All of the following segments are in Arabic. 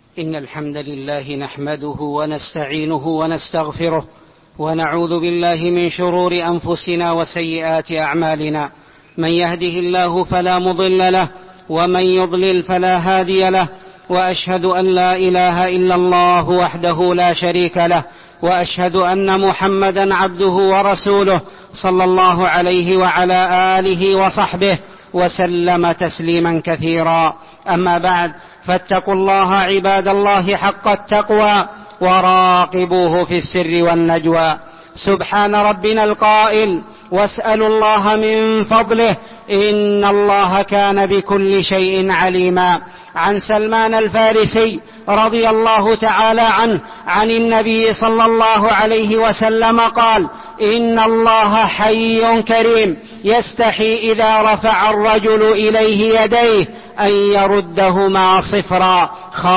إن الحمد لله نحمده ونستعينه ونستغفره ونعوذ بالله من شرور أنفسنا وسيئات أعمالنا. من يهده الله فلا مضل له ومن يضلل فلا هادي له، وأشهد أن لا إله إلا الله وحده لا شريك له، وأشهد أن محمدا عبده ورسوله صلى الله عليه وعلى آله وصحبه وسلم تسليما كثيرا. أما بعد، فاتقوا الله عباد الله حق التقوى وراقبوه في السر والنجوى. سبحان ربنا القائل: واسألوا الله من فضله إن الله كان بكل شيء عليما. عن سلمان الفارسي رضي الله تعالى عنه عن النبي صلى الله عليه وسلم قال: إن الله حي كريم يستحي إذا رفع الرجل إليه يديه أن يردهما صفرا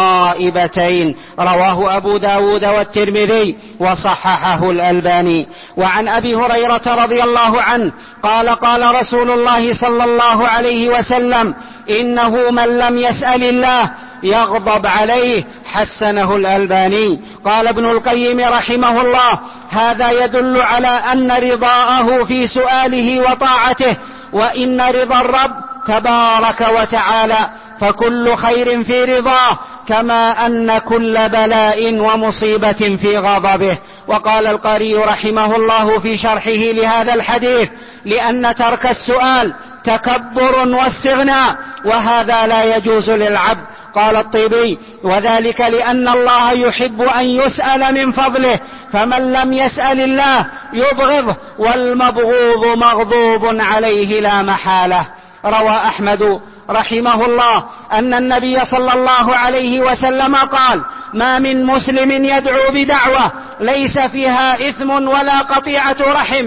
خائبتين. رواه أبو داود والترمذي وصححه الألباني. وعن أبي هريرة رضي الله عنه قال: قال رسول الله صلى الله عليه وسلم: إنه من لم يسأل الله يغضب عليه. حسنه الألباني. قال ابن القيم رحمه الله: هذا يدل على أن رضاءه في سؤاله وطاعته، وإن رضا الرب تبارك وتعالى فكل خير في رضاه، كما أن كل بلاء ومصيبة في غضبه. وقال القاري رحمه الله في شرحه لهذا الحديث: لأن ترك السؤال تكبر واستغناء، وهذا لا يجوز للعبد. قال الطيبي: وذلك لأن الله يحب أن يسأل من فضله، فمن لم يسأل الله يبغضه، والمبغوض مغضوب عليه لا محالة. روى أحمد رحمه الله أن النبي صلى الله عليه وسلم قال: ما من مسلم يدعو بدعوة ليس فيها إثم ولا قطيعة رحم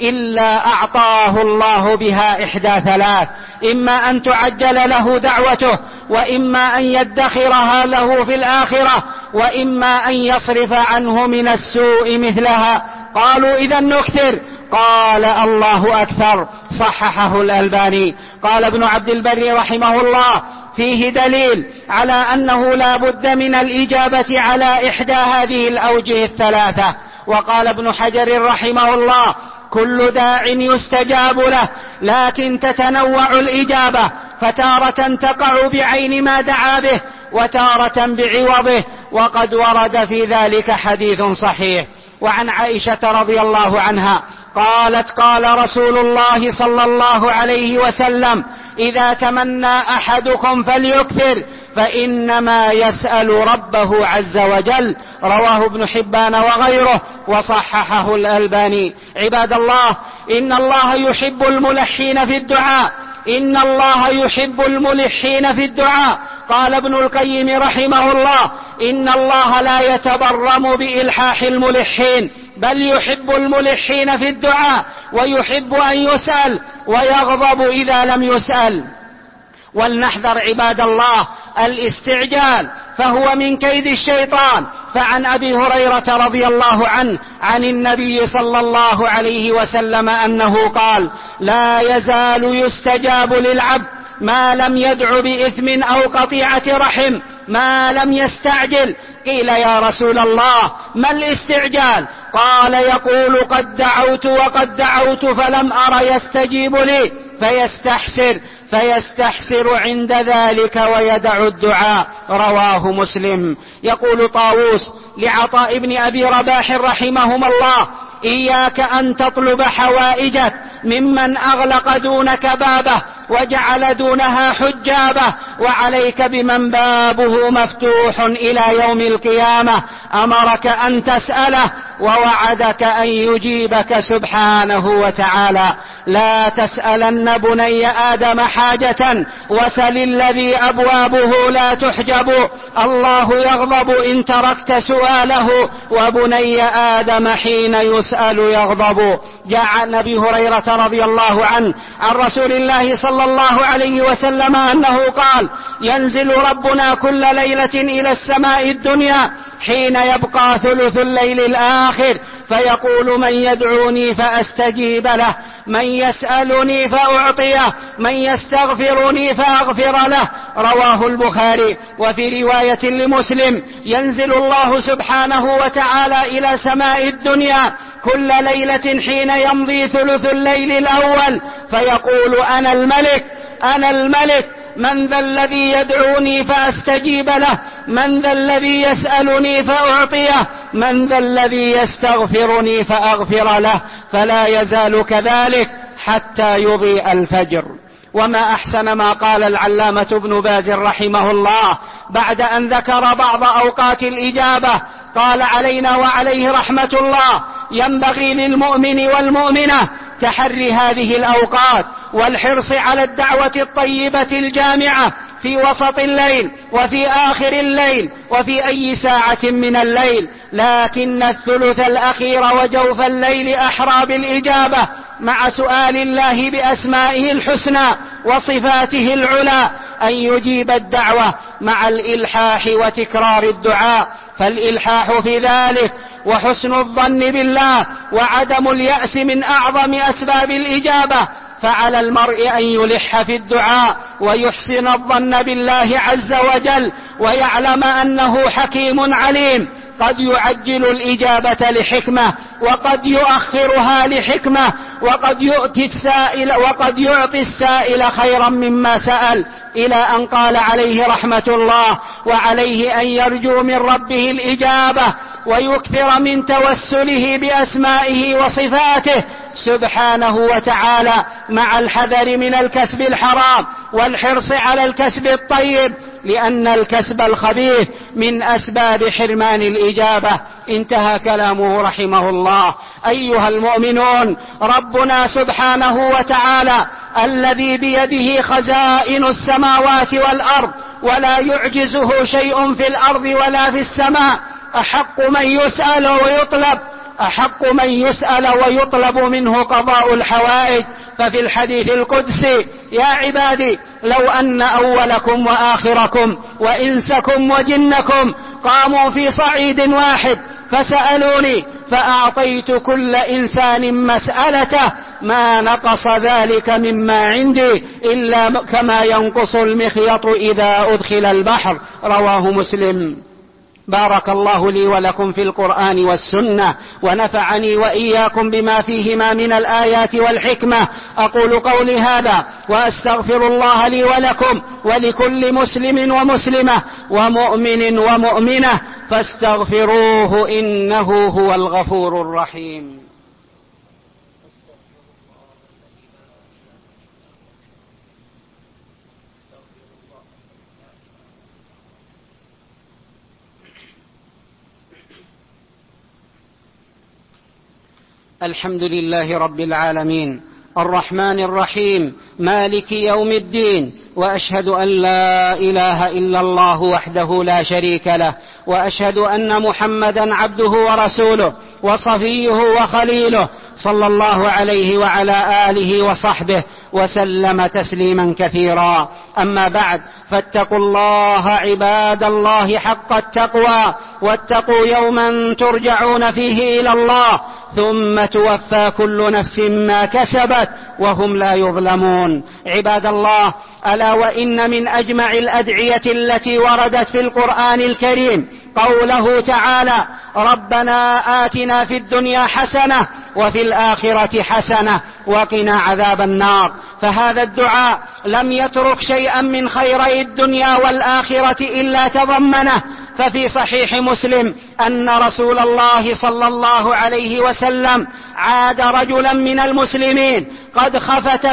إلا أعطاه الله بها إحدى ثلاث: إما أن تعجل له دعوته، وإما أن يدخرها له في الآخرة، وإما أن يصرف عنه من السوء مثلها. قالوا: إذا نكثر؟ قال: الله أكثر. صححه الألباني. قال ابن عبد البر رحمه الله: فيه دليل على أنه لا بد من الإجابة على إحدى هذه الأوجه الثلاثة. وقال ابن حجر رحمه الله: كل داع يستجاب له، لكن تتنوع الإجابة، فتارة تقع بعين ما دعا به، وتارة بعوضه، وقد ورد في ذلك حديث صحيح. وعن عائشة رضي الله عنها قالت: قال رسول الله صلى الله عليه وسلم: إذا تمنى أحدكم فليكثر، فإنما يسأل ربه عز وجل. رواه ابن حبان وغيره وصححه الألباني. عباد الله، إن الله يحب الملحين في الدعاء، إن الله يحب الملحين في الدعاء. قال ابن القيم رحمه الله: إن الله لا يتبرم بإلحاح الملحين، بل يحب الملحين في الدعاء، ويحب أن يسأل، ويغضب إذا لم يسأل. ولنحذر عباد الله الاستعجال، فهو من كيد الشيطان. فعن أبي هريرة رضي الله عنه عن النبي صلى الله عليه وسلم أنه قال: لا يزال يستجاب للعبد ما لم يدع بإثم أو قطيعة رحم، ما لم يستعجل. قيل: يا رسول الله، ما الاستعجال؟ قال: يقول: قد دعوت وقد دعوت فلم أر يستجيب لي، فيستحسر عند ذلك ويدع الدعاء. رواه مسلم. يقول طاووس لعطاء بن أبي رباح رحمهما الله: إياك أن تطلب حوائجك ممن أغلق دونك بابه وجعل دونها حجابه، وعليك بمن بابه مفتوح إلى يوم القيامة، أمرك أن تسأله ووعدك أن يجيبك سبحانه وتعالى. لا تسألن بني آدم حاجة وسل الذي أبوابه لا تحجب، الله يغضب إن تركت سؤاله، وبني آدم حين يسأل يغضب. جاء عن أبي هريرة رضي الله عنه عن رسول الله صلى الله عليه وسلم أنه قال: ينزل ربنا كل ليلة إلى السماء الدنيا حين يبقى ثلث الليل الآخر، فيقول: من يدعوني فأستجيب له؟ من يسألني فأعطيه، من يستغفرني فأغفر له. رواه البخاري. وفي رواية لمسلم: ينزل الله سبحانه وتعالى إلى سماء الدنيا كل ليلة حين يمضي ثلث الليل الأول فيقول: أنا الملك، أنا الملك، من ذا الذي يدعوني فأستجيب له، من ذا الذي يسألني فأعطيه، من ذا الذي يستغفرني فأغفر له. فلا يزال كذلك حتى يضيء الفجر. وما أحسن ما قال العلامة ابن باز رحمه الله بعد أن ذكر بعض أوقات الإجابة، قال: علينا وعليه رحمة الله ينبغي للمؤمن والمؤمنة تحري هذه الأوقات والحرص على الدعوة الطيبة الجامعة في وسط الليل وفي آخر الليل وفي أي ساعة من الليل، لكن الثلث الأخير وجوف الليل أحرى بالإجابة، مع سؤال الله بأسمائه الحسنى وصفاته العلى أن يجيب الدعوة مع الإلحاح وتكرار الدعاء. فالإلحاح في ذلك وحسن الظن بالله وعدم اليأس من أعظم أسباب الإجابة. فعلى المرء أن يلح في الدعاء ويحسن الظن بالله عز وجل، ويعلم أنه حكيم عليم، قد يعجل الإجابة لحكمة وقد يؤخرها لحكمة، وقد يعطي السائل خيرا مما سأل، إلى أن قال عليه رحمة الله: وعليه أن يرجو من ربه الإجابة ويكثر من توسله بأسمائه وصفاته سبحانه وتعالى، مع الحذر من الكسب الحرام والحرص على الكسب الطيب، لأن الكسب الخبيث من أسباب حرمان الإجابة. انتهى كلامه رحمه الله. أيها المؤمنون، ربنا سبحانه وتعالى الذي بيده خزائن السماوات والأرض ولا يعجزه شيء في الأرض ولا في السماء، أحق من يسأل ويطلب منه قضاء الحوائج. ففي الحديث القدسي: يا عبادي لو أن أولكم وآخركم وإنسكم وجنكم قاموا في صعيد واحد فسألوني فأعطيت كل إنسان مسألته ما نقص ذلك مما عندي إلا كما ينقص المخيط إذا أدخل البحر. رواه مسلم. بارك الله لي ولكم في القرآن والسنة، ونفعني وإياكم بما فيهما من الآيات والحكمة. أقول قولي هذا وأستغفر الله لي ولكم ولكل مسلم ومسلمة ومؤمن ومؤمنة فاستغفروه إنه هو الغفور الرحيم. الحمد لله رب العالمين الرحمن الرحيم مالك يوم الدين، وأشهد أن لا إله إلا الله وحده لا شريك له، وأشهد أن محمدا عبده ورسوله وصفيه وخليله، صلى الله عليه وعلى آله وصحبه وسلم تسليما كثيرا. أما بعد، فاتقوا الله عباد الله حق التقوى، واتقوا يوما ترجعون فيه إلى الله ثم توفى كل نفس ما كسبت وهم لا يظلمون. عباد الله، ألا وإن من أجمع الأدعية التي وردت في القرآن الكريم قوله تعالى: ربنا آتنا في الدنيا حسنة وفي الآخرة حسنة وقنا عذاب النار. فهذا الدعاء لم يترك شيئا من خيري الدنيا والآخرة إلا تضمنه. ففي صحيح مسلم أن رسول الله صلى الله عليه وسلم عاد رجلا من المسلمين قد خفت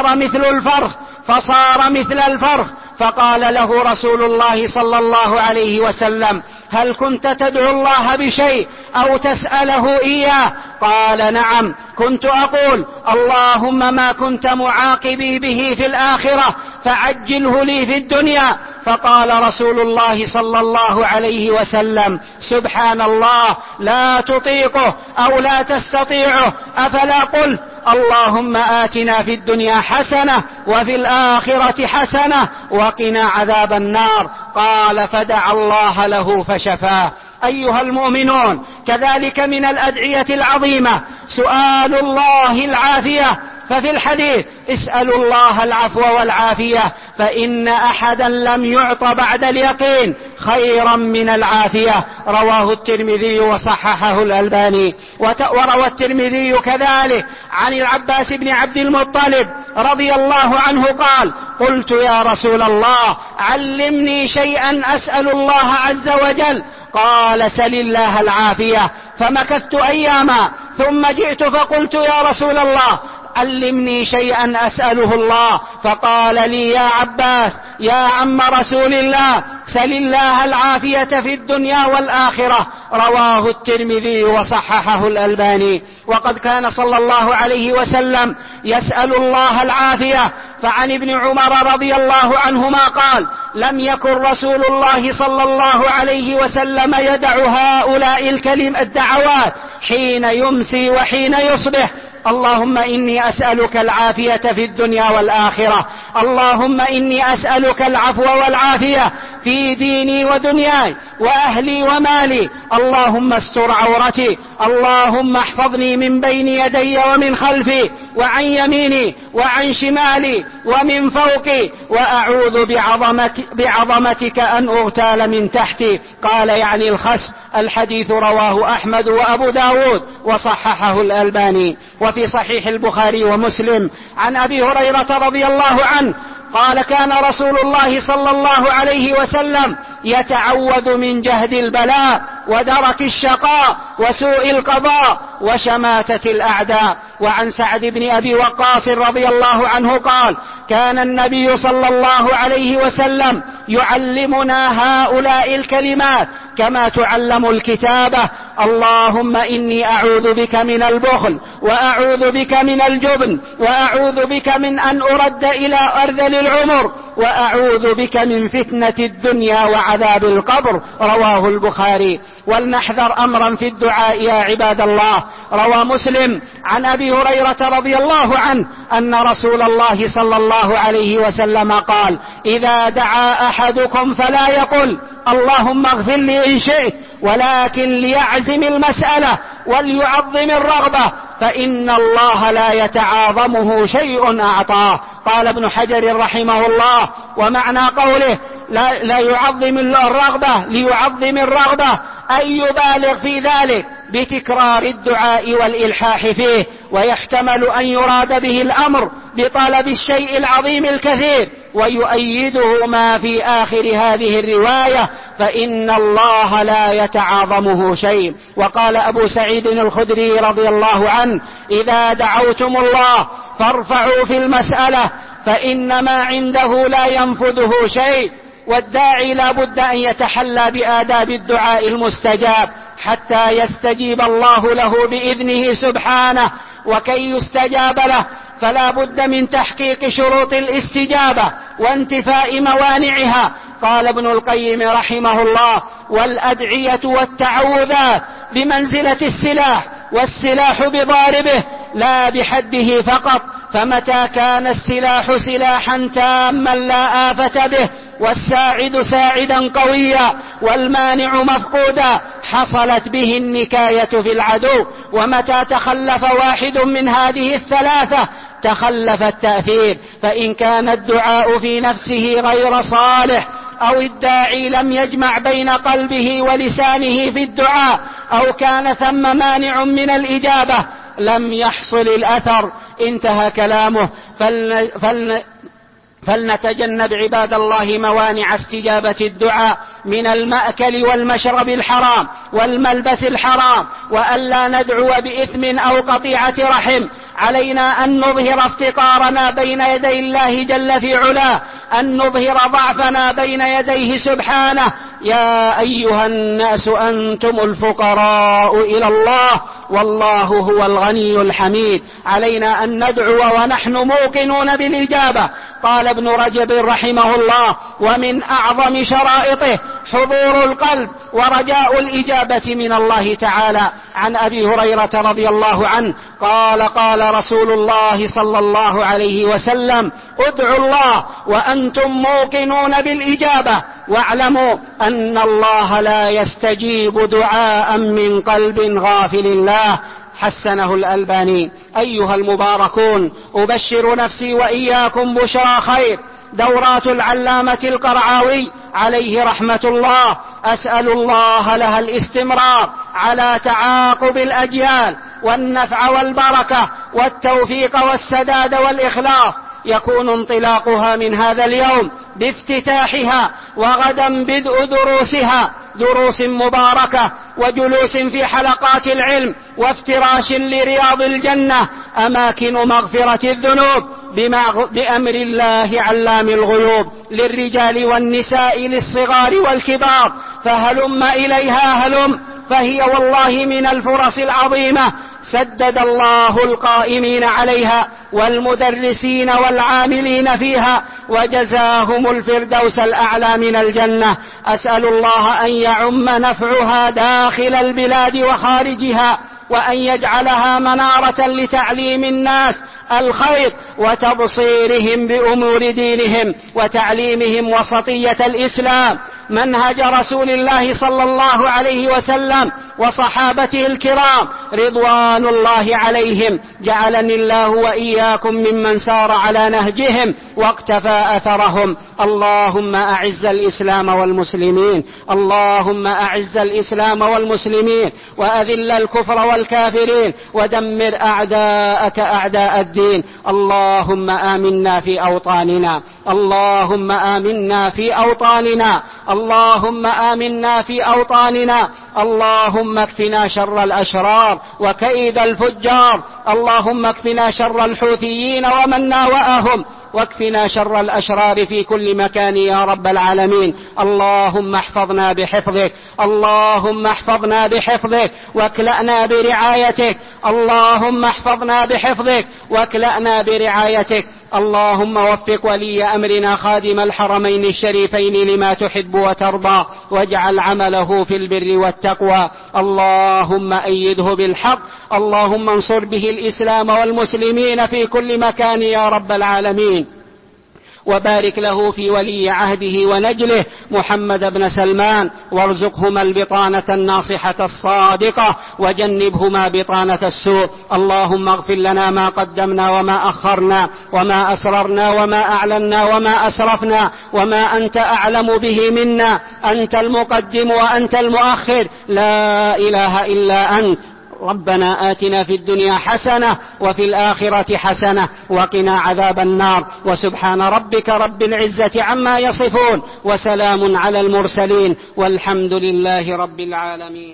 فصار مثل الفرخ، فقال له رسول الله صلى الله عليه وسلم: هل كنت تدعو الله بشيء أو تسأله إياه؟ قال: نعم، كنت أقول: اللهم ما كنت معاقبي به في الآخرة فعجله لي في الدنيا. فقال رسول الله صلى الله عليه وسلم: سبحان الله، لا تطيقه أو لا تستطيعه، أفلا قلت اللهم آتنا في الدنيا حسنة وفي الآخرة حسنة وقنا عذاب النار؟ قال: فدعا الله له فشفاه. أيها المؤمنون، كذلك من الأدعية العظيمة سؤال الله العافية ففي الحديث اسألوا الله العفو والعافية، فإن أحدا لم يعط بعد اليقين خيرا من العافية. رواه الترمذي وصححه الألباني. وروى الترمذي كذلك عن العباس بن عبد المطلب رضي الله عنه قال: قلت يا رسول الله علمني شيئا أسأل الله عز وجل. قال: سل الله العافية. فمكثت أياما ثم جئت فقلت: يا رسول الله علمني شيئا أسأله الله. فقال لي: يا عباس يا عم رسول الله سل الله العافية في الدنيا والآخرة. رواه الترمذي وصححه الألباني. وقد كان صلى الله عليه وسلم يسأل الله العافية. فعن ابن عمر رضي الله عنهما قال: لم يكن رسول الله صلى الله عليه وسلم يدع هؤلاء الدعوات حين يمسي وحين يصبح: اللهم إني أسألك العافية في الدنيا والآخرة، اللهم إني أسألك العفو والعافية في ديني ودنياي وأهلي ومالي، اللهم استر عورتي، اللهم احفظني من بين يدي ومن خلفي وعن يميني وعن شمالي ومن فوقي، وأعوذ بعظمتك أن أغتال من تحتي. قال يعني الخسف. الحديث رواه أحمد وأبو داود وصححه الألباني. وفي صحيح البخاري ومسلم عن أبي هريرة رضي الله عنه قال: كان رسول الله صلى الله عليه وسلم يتعوذ من جهد البلاء ودرك الشقاء وسوء القضاء وشماتة الأعداء. وعن سعد بن أبي وقاص رضي الله عنه قال: كان النبي صلى الله عليه وسلم يعلمنا هؤلاء الكلمات كما تعلم الكتابة: اللهم إني أعوذ بك من البخل، وأعوذ بك من الجبن، وأعوذ بك من أن أرد إلى أرذل العمر، وأعوذ بك من فتنة الدنيا وعذاب القبر. رواه البخاري. ولنحذر أمرا في الدعاء يا عباد الله. روى مسلم عن أبي هريرة رضي الله عنه أن رسول الله صلى الله عليه وسلم قال: إذا دعا أحدكم فلا يقل اللهم اغفر لي إن شئت، ولكن ليعزم المسألة وليعظم الرغبة، فإن الله لا يتعاظمه شيء أعطاه. قال ابن حجر رحمه الله: ومعنى قوله لا يعظم الرغبة ليعظم الرغبة أن يبالغ في ذلك بتكرار الدعاء والإلحاح فيه، ويحتمل أن يراد به الأمر بطلب الشيء العظيم الكثير. ويؤيده ما في آخر هذه الرواية: فإن الله لا يتعاظمه شيء. وقال أبو سعيد الخدري رضي الله عنه: إذا دعوتم الله فارفعوا في المسألة، فإن ما عنده لا ينفذه شيء. والداعي لا بد أن يتحلى بآداب الدعاء المستجاب حتى يستجيب الله له بإذنه سبحانه. وكي يستجاب له فلا بد من تحقيق شروط الاستجابة وانتفاء موانعها. قال ابن القيم رحمه الله: والأدعية والتعوذات بمنزلة السلاح، والسلاح بضاربه لا بحده فقط. فمتى كان السلاح سلاحا تاما لا آفة به، والساعد ساعدا قويا، والمانع مفقودا، حصلت به النكاية في العدو. ومتى تخلف واحد من هذه الثلاثة تخلف التأثير. فإن كان الدعاء في نفسه غير صالح، أو الداعي لم يجمع بين قلبه ولسانه في الدعاء، أو كان ثم مانع من الإجابة، لم يحصل الأثر. انتهى كلامه. فلنتجنب عباد الله موانع استجابة الدعاء من المأكل والمشرب الحرام والملبس الحرام، وألا ندعو بإثم أو قطيعة رحم. علينا أن نظهر افتقارنا بين يدي الله جل في علاه، أن نظهر ضعفنا بين يديه سبحانه. يا أيها الناس أنتم الفقراء إلى الله والله هو الغني الحميد. علينا أن ندعو ونحن موقنون بالإجابة. قال ابن رجب رحمه الله: ومن أعظم شرائطه حضور القلب ورجاء الإجابة من الله تعالى. عن أبي هريرة رضي الله عنه قال: قال رسول الله صلى الله عليه وسلم: ادعوا الله وأنتم موقنون بالإجابة، واعلموا أن الله لا يستجيب دعاء من قلب غافل الله. حسنه الألباني. أيها المباركون، أبشر نفسي وإياكم بشرى خير، دورات العلامة القرعاوي عليه رحمة الله، أسأل الله لها الاستمرار على تعاقب الأجيال والنفع والبركة والتوفيق والسداد والإخلاص. يكون انطلاقها من هذا اليوم بافتتاحها، وغدا بدء دروسها، دروس مباركة وجلوس في حلقات العلم وافتراش لرياض الجنة، أماكن مغفرة الذنوب بأمر الله علام الغيوب، للرجال والنساء للصغار والكبار، فهلم إليها هلم، فهي والله من الفرص العظيمة. سدد الله القائمين عليها والمدرسين والعاملين فيها، وجزاهم الفردوس الأعلى من الجنة. أسأل الله أن يعم نفعها داخل البلاد وخارجها، وأن يجعلها منارة لتعليم الناس الخير وتبصيرهم بأمور دينهم وتعليمهم وسطية الإسلام، منهج رسول الله صلى الله عليه وسلم وصحابته الكرام رضوان الله عليهم. جعلني الله وإياكم ممن سار على نهجهم واقتفى أثرهم. اللهم أعز الإسلام والمسلمين، اللهم أعز الإسلام والمسلمين، وأذل الكفر والكافرين، ودمر أعداءك أعداء الدين. اللهم آمنا في أوطاننا، اللهم آمنا في أوطاننا، اللهم آمنا في أوطاننا. اللهم اكفنا شر الأشرار وكيد الفجار، اللهم اكفنا شر الحوثيين ومن ناوأهم، واكفنا شر الأشرار في كل مكان يا رب العالمين. اللهم احفظنا بحفظك، اللهم احفظنا بحفظك واكلأنا برعايتك، اللهم احفظنا بحفظك واكلأنا برعايتك. اللهم وفق ولي أمرنا خادم الحرمين الشريفين لما تحب وترضى، واجعل عمله في البر والتقوى. اللهم أيده بالحق، اللهم انصر به الإسلام والمسلمين في كل مكان يا رب العالمين. وبارك له في ولي عهده ونجله محمد بن سلمان، وارزقهما البطانة الناصحة الصادقة، وجنبهما بطانة السوء. اللهم اغفر لنا ما قدمنا وما أخرنا، وما أسررنا وما أعلنا وما أسرفنا، وما أنت أعلم به منا. أنت المقدم وأنت المؤخر، لا إله إلا أنت. ربنا آتنا في الدنيا حسنة وفي الآخرة حسنة وقنا عذاب النار. وسبحان ربك رب العزة عما يصفون، وسلام على المرسلين، والحمد لله رب العالمين.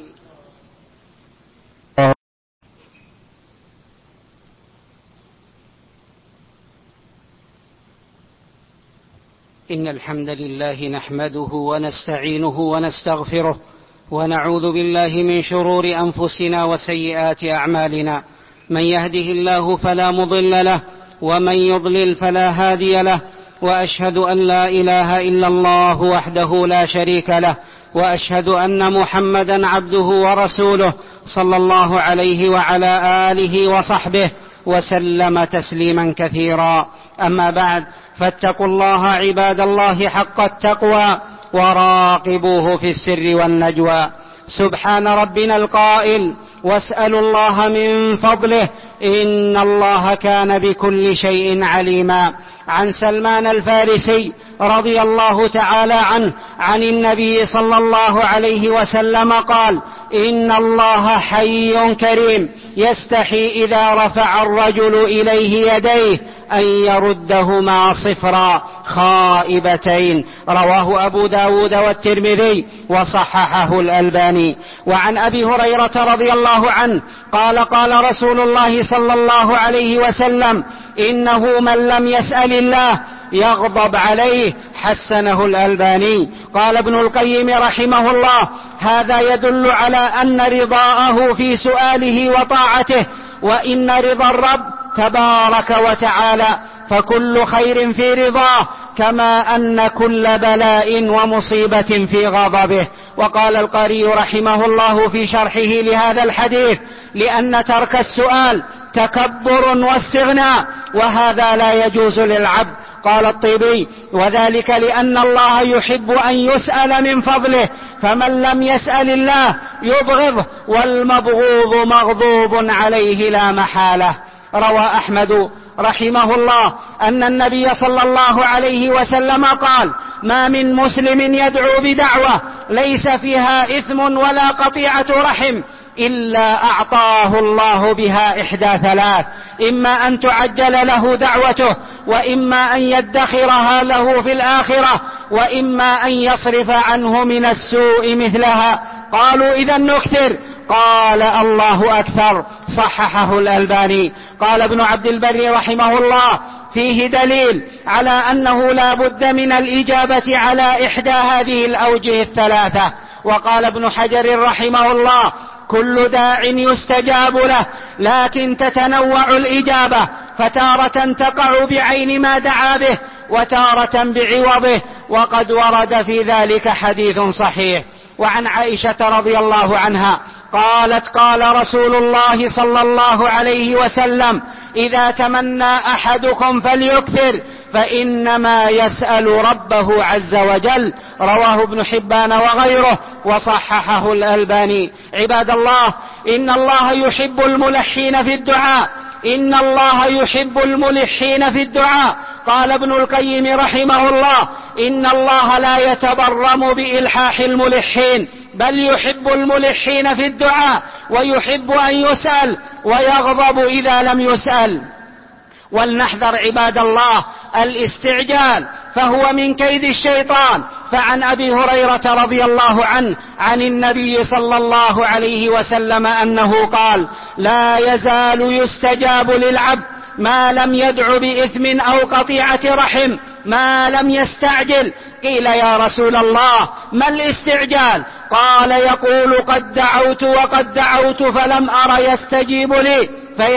إن الحمد لله نحمده ونستعينه ونستغفره، ونعوذ بالله من شرور أنفسنا وسيئات أعمالنا. من يهده الله فلا مضل له، ومن يضلل فلا هادي له، وأشهد أن لا إله إلا الله وحده لا شريك له، وأشهد أن محمدا عبده ورسوله صلى الله عليه وعلى آله وصحبه وسلم تسليما كثيرا. أما بعد، فاتقوا الله عباد الله حق التقوى، وراقبوه في السر والنجوى. سبحان ربنا القائل: واسألوا الله من فضله إن الله كان بكل شيء عليما. عن سلمان الفارسي رضي الله تعالى عنه عن النبي صلى الله عليه وسلم قال: إن الله حي كريم يستحي إذا رفع الرجل إليه يديه أن يردهما صفرا خائبتين. رواه أبو داود والترمذي وصححه الألباني. وعن أبي هريرة رضي الله عنه قال: قال رسول الله صلى الله عليه وسلم: إنه من لم يسأل الله يغضب عليه. حسنه الألباني. قال ابن القيم رحمه الله: هذا يدل على أن رضاءه في سؤاله وطاعته، وإن رضا الرب تبارك وتعالى فكل خير في رضاه، كما أن كل بلاء ومصيبة في غضبه. وقال القاري رحمه الله في شرحه لهذا الحديث: لأن ترك السؤال تكبر واستغناء، وهذا لا يجوز للعبد. قال الطيبي: وذلك لأن الله يحب أن يسأل من فضله، فمن لم يسأل الله يبغضه، والمبغوض مغضوب عليه لا محالة. روى أحمد رحمه الله أن النبي صلى الله عليه وسلم قال: ما من مسلم يدعو بدعوة ليس فيها إثم ولا قطيعة رحم إلا أعطاه الله بها إحدى ثلاث: إما أن تعجل له دعوته، وإما أن يدخرها له في الآخرة، وإما أن يصرف عنه من السوء مثلها. قالوا: إذا نكثر؟ قال: الله أكثر. صححه الألباني. قال ابن عبد البر رحمه الله: فيه دليل على أنه لا بد من الإجابة على إحدى هذه الأوجه الثلاثة. وقال ابن حجر رحمه الله: كل داع يستجاب له، لكن تتنوع الإجابة، فتارة تقع بعين ما دعا به، وتارة بعوضه، وقد ورد في ذلك حديث صحيح. وعن عائشة رضي الله عنها قالت: قال رسول الله صلى الله عليه وسلم: إذا تمنى أحدكم فليكثر، فإنما يسأل ربه عز وجل. رواه ابن حبان وغيره، وصححه الألباني. عباد الله، إن الله يحب الملحين في الدعاء، إن الله يحب الملحين في الدعاء. قال ابن القيم رحمه الله: إن الله لا يتبرم بإلحاح الملحين، بل يحب الملحين في الدعاء، ويحب أن يسأل، ويغضب إذا لم يسأل. ولنحذر عباد الله الاستعجال، فهو من كيد الشيطان. فعن أبي هريرة رضي الله عنه عن النبي صلى الله عليه وسلم أنه قال: لا يزال يستجاب للعبد ما لم يدع بإثم أو قطيعة رحم، ما لم يستعجل. قيل: يا رسول الله، ما الاستعجال؟ قال: يقول: قد دعوت وقد دعوت فلم أر يستجيب لي،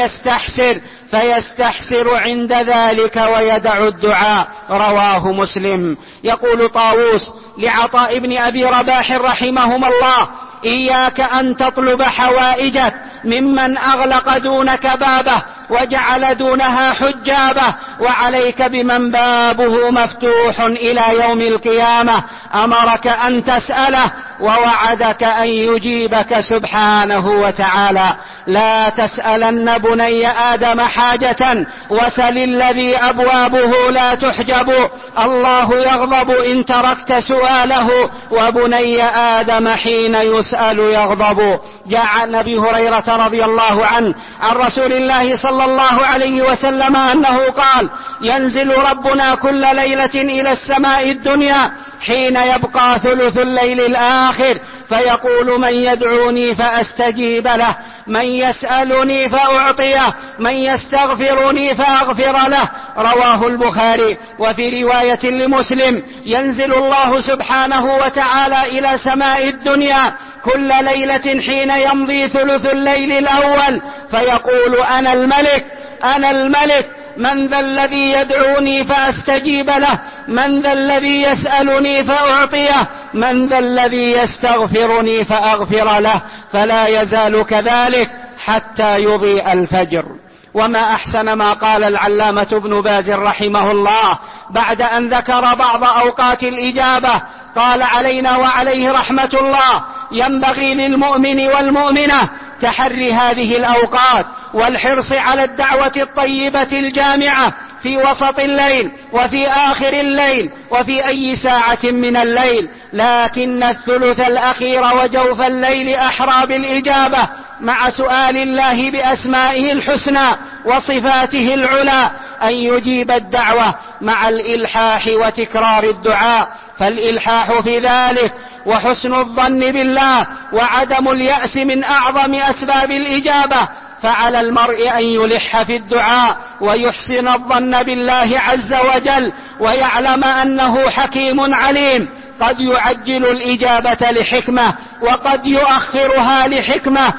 فيستحسر عند ذلك ويدع الدعاء. رواه مسلم. يقول طاووس لعطاء بن أبي رباح رحمهما الله: إياك أن تطلب حوائجك ممن أغلق دونك بابه وجعل دونها حجابه، وعليك بمن بابه مفتوح إلى يوم القيامة، أمرك أن تسأله ووعدك أن يجيبك سبحانه وتعالى. لا تسألن بني آدم حاجة وسل الذي أبوابه لا تحجب، الله يغضب إن تركت سؤاله، وبني آدم حين يسأل يغضب. جاء عن أبي هريرة رضي الله عنه عن رسول الله صلى الله عليه وسلم أنه قال: ينزل ربنا كل ليلة إلى السماء الدنيا حين يبقى ثلث الليل الآخر، فيقول: من يدعوني فأستجيب له، من يسألني فأعطيه، من يستغفرني فأغفر له. رواه البخاري. وفي رواية لمسلم: ينزل الله سبحانه وتعالى إلى سماء الدنيا كل ليلة حين يمضي ثلث الليل الأول، فيقول: أنا الملك، أنا الملك، من ذا الذي يدعوني فأستجيب له، من ذا الذي يسألني فأعطيه، من ذا الذي يستغفرني فأغفر له. فلا يزال كذلك حتى يضيء الفجر. وما أحسن ما قال العلامة ابن باز رحمه الله بعد أن ذكر بعض أوقات الإجابة. قال: علينا وعليه رحمة الله، ينبغي للمؤمن والمؤمنة تحري هذه الأوقات والحرص على الدعوة الطيبة الجامعة في وسط الليل وفي آخر الليل وفي أي ساعة من الليل، لكن الثلث الأخير وجوف الليل أحرى بالإجابة، مع سؤال الله بأسمائه الحسنى وصفاته العلى أن يجيب الدعوة مع الإلحاح وتكرار الدعاء. فالإلحاح في ذلك وحسن الظن بالله وعدم اليأس من أعظم أسباب الإجابة. فعلى المرء أن يلح في الدعاء ويحسن الظن بالله عز وجل، ويعلم أنه حكيم عليم، قد يعجل الإجابة لحكمة، وقد يؤخرها لحكمة،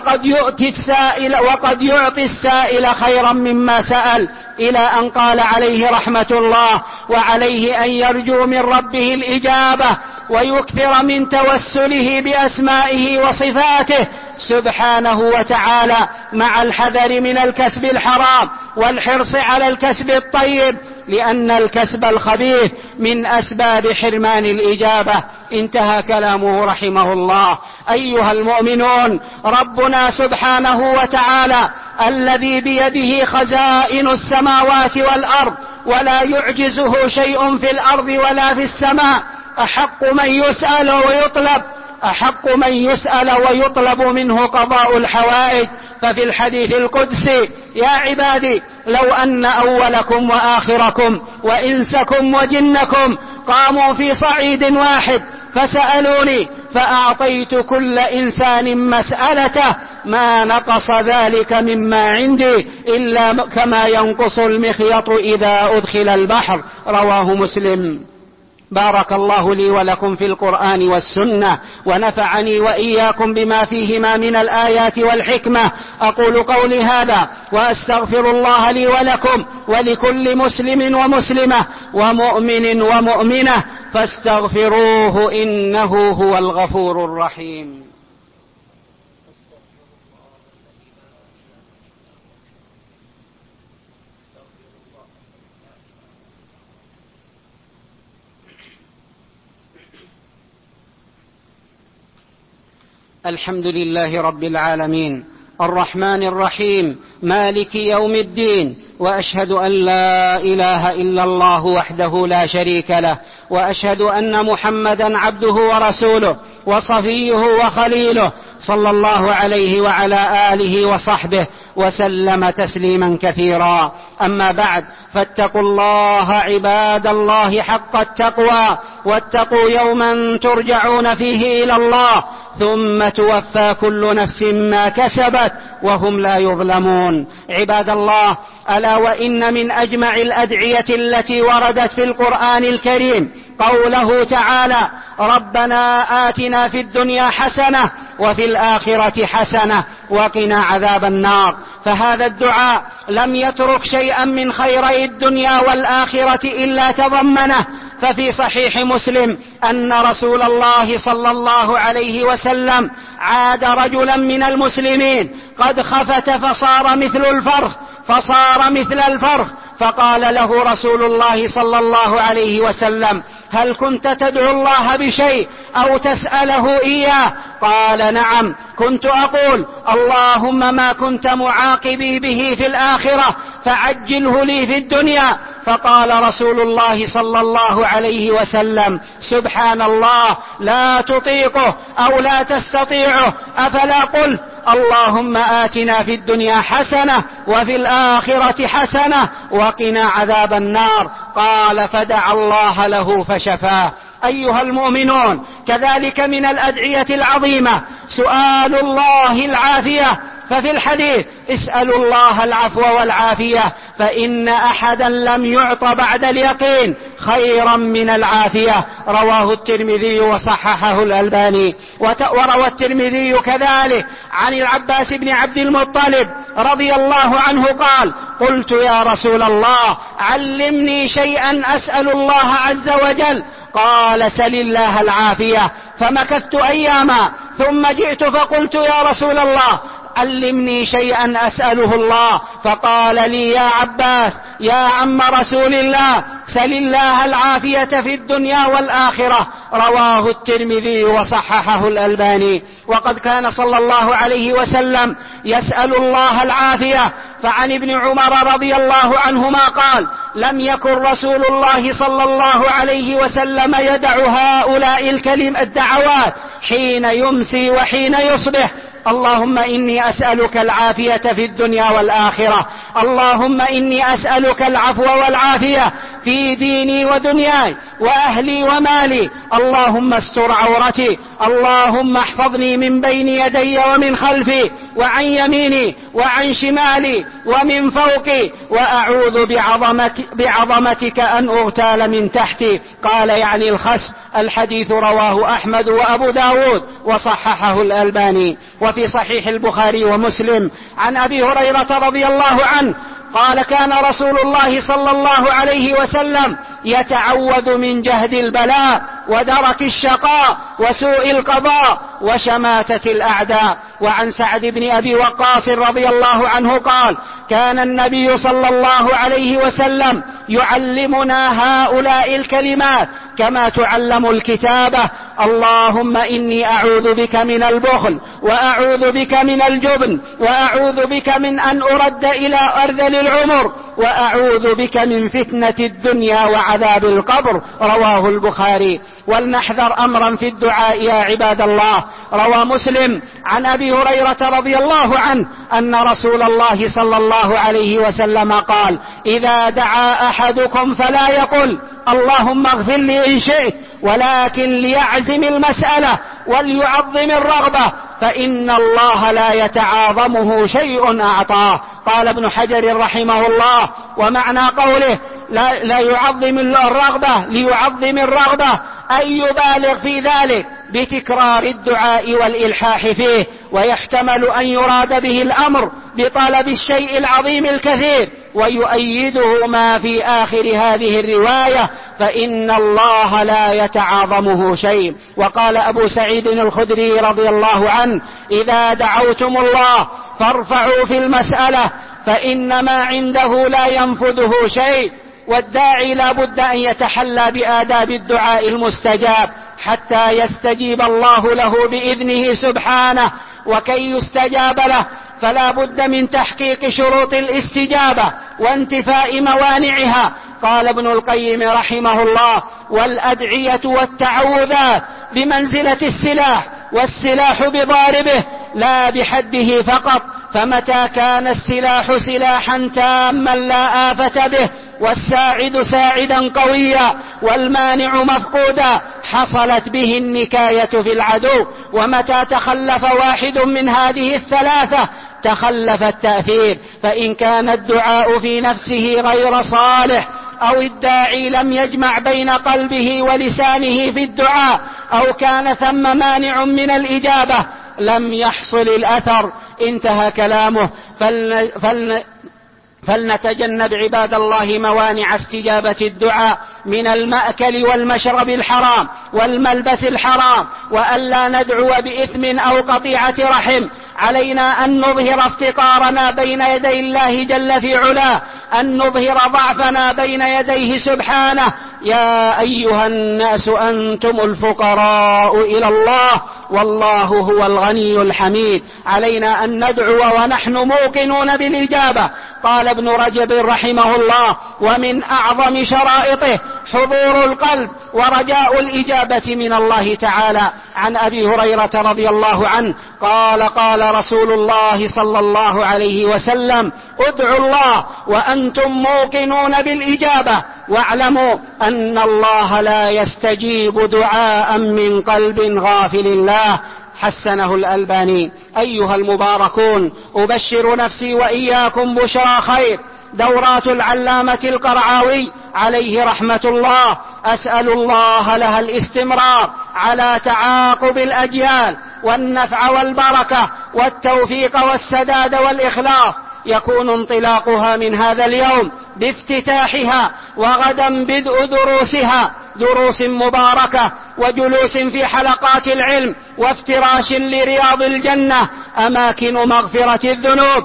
وقد يعطي السائل خيرا مما سأل، إلى أن قال عليه رحمة الله: وعليه أن يرجو من ربه الإجابة ويكثر من توسله بأسمائه وصفاته، سبحانه وتعالى مع الحذر من الكسب الحرام والحرص على الكسب الطيب، لأن الكسب الخبيث من أسباب حرمان الإجابة. انتهى كلامه رحمه الله. أيها المؤمنون، ربنا سبحانه وتعالى الذي بيده خزائن السماوات والأرض ولا يعجزه شيء في الأرض ولا في السماء، أحق من يسأل ويطلب منه قضاء الحوائج. ففي الحديث القدسي: يا عبادي لو أن أولكم وآخركم وإنسكم وجنكم قاموا في صعيد واحد فسألوني فأعطيت كل إنسان مسألته ما نقص ذلك مما عندي إلا كما ينقص المخيط إذا أدخل البحر. رواه مسلم. بارك الله لي ولكم في القرآن والسنة، ونفعني وإياكم بما فيهما من الآيات والحكمة. أقول قولي هذا وأستغفر الله لي ولكم ولكل مسلم ومسلمة ومؤمن ومؤمنة فاستغفروه إنه هو الغفور الرحيم. الحمد لله رب العالمين الرحمن الرحيم مالك يوم الدين، وأشهد أن لا إله إلا الله وحده لا شريك له، وأشهد أن محمدا عبده ورسوله وصفيه وخليله، صلى الله عليه وعلى آله وصحبه وسلم تسليما كثيرا. أما بعد، فاتقوا الله عباد الله حق التقوى، واتقوا يوما ترجعون فيه إلى الله ثم توفى كل نفس ما كسبت وهم لا يظلمون. عباد الله، ألا وإن من أجمع الأدعية التي وردت في القرآن الكريم قوله تعالى: ربنا آتنا في الدنيا حسنة وفي الآخرة حسنة وقنا عذاب النار. فهذا الدعاء لم يترك شيئا من خيري الدنيا والآخرة إلا تضمنه. ففي صحيح مسلم أن رسول الله صلى الله عليه وسلم عاد رجلا من المسلمين قد خفت فصار مثل الفرخ، فقال له رسول الله صلى الله عليه وسلم: هل كنت تدعو الله بشيء أو تسأله إياه؟ قال: نعم، كنت أقول: اللهم ما كنت معاقبي به في الآخرة فعجله لي في الدنيا. فقال رسول الله صلى الله عليه وسلم: سبحان الله، لا تطيقه أو لا تستطيعه، أفلا قلت اللهم آتنا في الدنيا حسنة وفي الآخرة حسنة وقنا عذاب النار؟ قال: فدعا الله له فشفاه. أيها المؤمنون، كذلك من الأدعية العظيمة سؤال الله العافية. ففي الحديث: اسألوا الله العفو والعافية، فإن أحدا لم يعط بعد اليقين خيرا من العافية. رواه الترمذي وصححه الألباني. وروى الترمذي كذلك عن العباس بن عبد المطلب رضي الله عنه قال: قلت يا رسول الله علمني شيئا أسأل الله عز وجل. قال: سل الله العافية. فمكثت أياما ثم جئت فقلت: يا رسول الله علمني شيئا أسأله الله. فقال لي: يا عباس يا عم رسول الله، سل الله العافية في الدنيا والآخرة. رواه الترمذي وصححه الألباني. وقد كان صلى الله عليه وسلم يسأل الله العافية. فعن ابن عمر رضي الله عنهما قال: لم يكن رسول الله صلى الله عليه وسلم يدع هؤلاء الدعوات حين يمسي وحين يصبح: اللهم إني أسألك العافية في الدنيا والآخرة، اللهم إني أسألك العفو والعافية في ديني ودنياي وأهلي ومالي، اللهم استر عورتي، اللهم احفظني من بين يدي ومن خلفي وعن يميني وعن شمالي ومن فوقي، وأعوذ بعظمتك أن أغتال من تحتي. قال: يعني الخسف. الحديث رواه أحمد وأبو داود وصححه الألباني. وفي صحيح البخاري ومسلم عن أبي هريرة رضي الله عنه قال كان رسول الله صلى الله عليه وسلم يتعوذ من جهد البلاء ودرك الشقاء وسوء القضاء وشماتة الأعداء. وعن سعد بن أبي وقاص رضي الله عنه قال كان النبي صلى الله عليه وسلم يعلمنا هؤلاء الكلمات كما تعلم الكتابة: اللهم إني أعوذ بك من البخل، وأعوذ بك من الجبن، وأعوذ بك من أن أرد إلى أرذل العمر، وأعوذ بك من فتنة الدنيا وعذاب القبر. رواه البخاري. ولنحذر أمرا في الدعاء يا عباد الله. روى مسلم عن أبي هريرة رضي الله عنه أن رسول الله صلى الله عليه وسلم قال: إذا دعا أحدكم فلا يقل اللهم اغفر لي إن شئت، ولكن ليعزم المسألة وليعظم الرغبة، فإن الله لا يتعاظمه شيء أعطاه. قال ابن حجر رحمه الله: ومعنى قوله لا يعظم الرغبة ليعظم الرغبة أن يبالغ في ذلك بتكرار الدعاء والإلحاح فيه، ويحتمل أن يراد به الأمر بطلب الشيء العظيم الكثير، ويؤيده ما في آخر هذه الرواية: فإن الله لا يتعاظمه شيء. وقال أبو سعيد الخدري رضي الله عنه: إذا دعوتم الله فارفعوا في المسألة، فإن ما عنده لا ينفذه شيء. والداعي لا بد أن يتحلى بآداب الدعاء المستجاب حتى يستجيب الله له بإذنه سبحانه. وكي يستجاب له فلا بد من تحقيق شروط الاستجابة وانتفاء موانعها. قال ابن القيم رحمه الله: والأدعية والتعوذات بمنزلة السلاح، والسلاح بضاربه لا بحده فقط، فمتى كان السلاح سلاحا تاما لا آفة به، والساعد ساعدا قويا، والمانع مفقودا، حصلت به النكاية في العدو. ومتى تخلف واحد من هذه الثلاثة تخلف التأثير. فإن كان الدعاء في نفسه غير صالح، أو الداعي لم يجمع بين قلبه ولسانه في الدعاء، أو كان ثم مانع من الإجابة، لم يحصل الأثر. انتهى كلامه. فلنتجنب عباد الله موانع استجابة الدعاء من المأكل والمشرب الحرام والملبس الحرام، وألا ندعو بإثم أو قطيعة رحم. علينا أن نظهر افتقارنا بين يدي الله جل في علاه، أن نظهر ضعفنا بين يديه سبحانه. يا أيها الناس أنتم الفقراء إلى الله والله هو الغني الحميد. علينا أن ندعو ونحن موقنون بالإجابة. قال ابن رجب رحمه الله: ومن أعظم شرائطه حضور القلب ورجاء الإجابة من الله تعالى. عن أبي هريرة رضي الله عنه قال: قال رسول الله صلى الله عليه وسلم: ادعوا الله وأنتم موقنون بالإجابة، واعلموا أن الله لا يستجيب دعاء من قلب غافل الله. حسنه الألباني. أيها المباركون، أبشر نفسي وإياكم بشرى خير. دورات العلامة القرعاوي عليه رحمة الله أسأل الله لها الاستمرار على تعاقب الأجيال، والنفع والبركة والتوفيق والسداد والإخلاص. يكون انطلاقها من هذا اليوم بافتتاحها، وغدا بدء دروسها، دروس مباركة وجلوس في حلقات العلم وافتراش لرياض الجنة، أماكن مغفرة الذنوب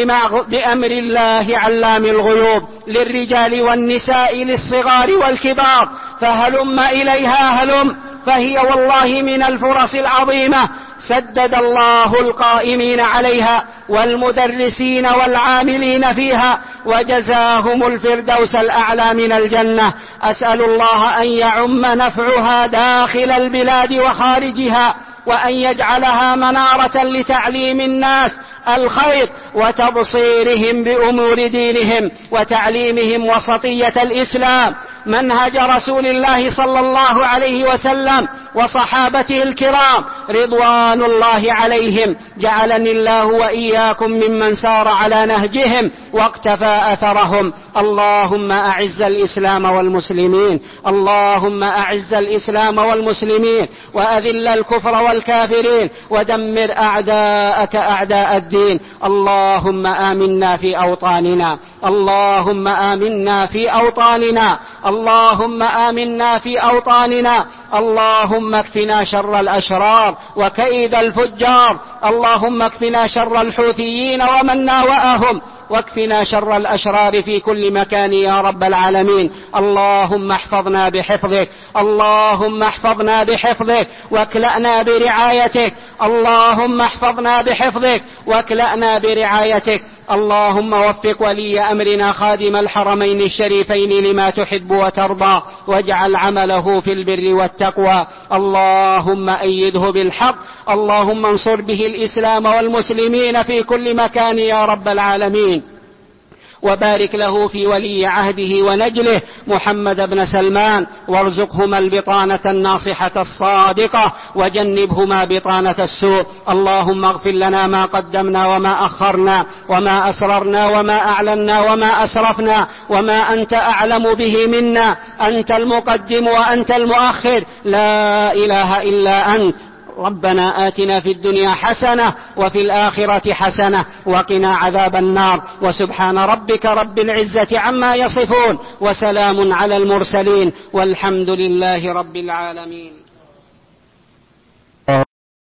بأمر الله علام الغيوب، للرجال والنساء للصغار والكبار. فهلم إليها هلم، فهي والله من الفرص العظيمة. سدد الله القائمين عليها والمدرسين والعاملين فيها، وجزاهم الفردوس الأعلى من الجنة. أسأل الله أن يعم نفعها داخل البلاد وخارجها، وأن يجعلها منارة لتعليم الناس الخير وتبصيرهم بأمور دينهم وتعليمهم وسطية الإسلام، منهج رسول الله صلى الله عليه وسلم وصحابته الكرام رضوان الله عليهم. جعلني الله وإياكم ممن سار على نهجهم واقتفى أثرهم. اللهم أعز الإسلام والمسلمين، اللهم أعز الإسلام والمسلمين، وأذل الكفر والكافرين، ودمر أعداءك أعداء الدين. الدين. اللهم آمنا في أوطاننا، اللهم آمنا في أوطاننا، اللهم آمنا في أوطاننا. اللهم اكفنا شر الأشرار وكيد الفجار، اللهم اكفنا شر الحوثيين ومن ناوأهم، واكفنا شر الأشرار في كل مكان يا رب العالمين. اللهم احفظنا بحفظك، اللهم احفظنا بحفظك واكلأنا برعايتك، اللهم احفظنا بحفظك واكلأنا برعايتك. اللهم وفق ولي أمرنا خادم الحرمين الشريفين لما تحب وترضى، واجعل عمله في البر والتقوى. اللهم أيده بالحق، اللهم انصر به الإسلام والمسلمين في كل مكان يا رب العالمين. وبارك له في ولي عهده ونجله محمد بن سلمان، وارزقهما البطانة الناصحة الصادقة، وجنبهما بطانة السوء. اللهم اغفر لنا ما قدمنا وما أخرنا وما أسررنا وما أعلنا وما أسرفنا وما أنت أعلم به منا. أنت المقدم وأنت المؤخر، لا إله إلا أنت. ربنا آتنا في الدنيا حسنة وفي الآخرة حسنة وقنا عذاب النار. وسبحان ربك رب العزة عما يصفون، وسلام على المرسلين، والحمد لله رب العالمين.